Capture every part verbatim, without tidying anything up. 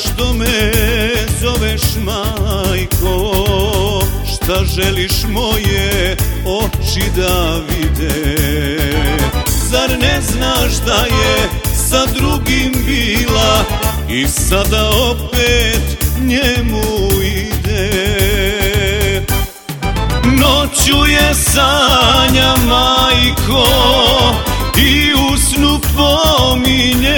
Zašto me zoveš majko? Šta želiš moje oči da vide? Zar ne znaš da je sa drugim bila i sada opet njemu ide? Noću je sanja majko i u snu pominjem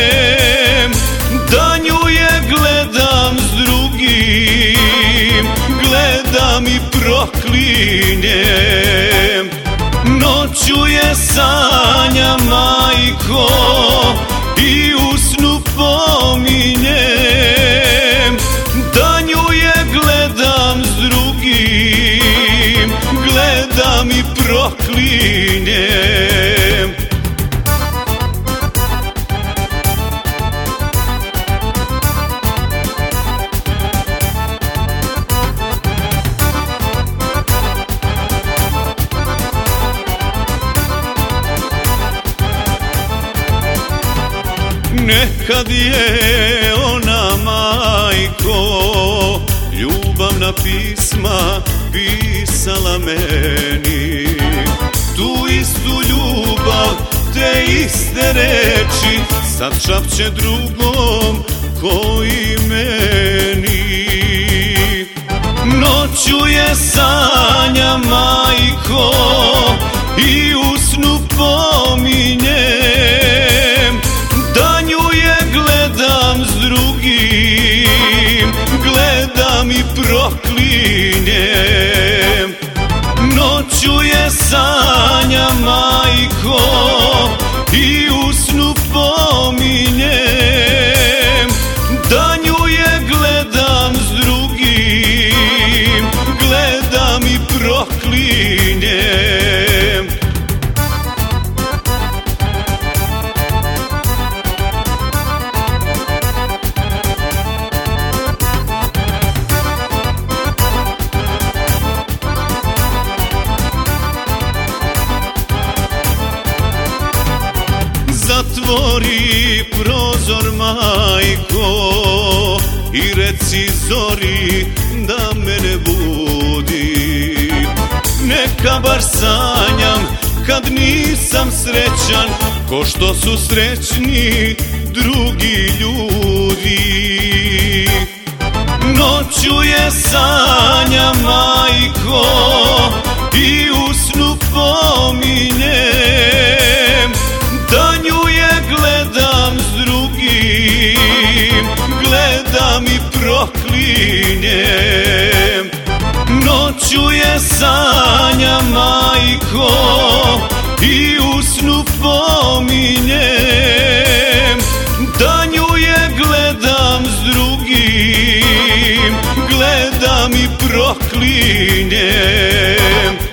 da nju je gledam s drugim, gledam i proklinjem. Noću je sanja majko i u snu pominjem da nju je gledam s drugim, gledam i proklinjem. Nekad je ona majko ljubavna pisma pisala meni, tu istu ljubav, te iste reči sad šapće drugom ko i meni. Noću je sanja majko i u snu pominjem da nju je gledam s drugim, gledam i proklinjem. Noću je sanja majko i u snu pominjem da nju je gledam s drugim, gledam i proklinjem. Zatvori prozor majko i reci zori da me ne budi. Neka bar sanjam kad nisam srećan ko što su srećni drugi ljudi. Noću je sanja majko i u snu pominjem da nju je gledam s drugim, gledam i proklinjem. Noću je sanja majko i u snu pominjem da nju je gledam s drugim, gledam i proklinjem.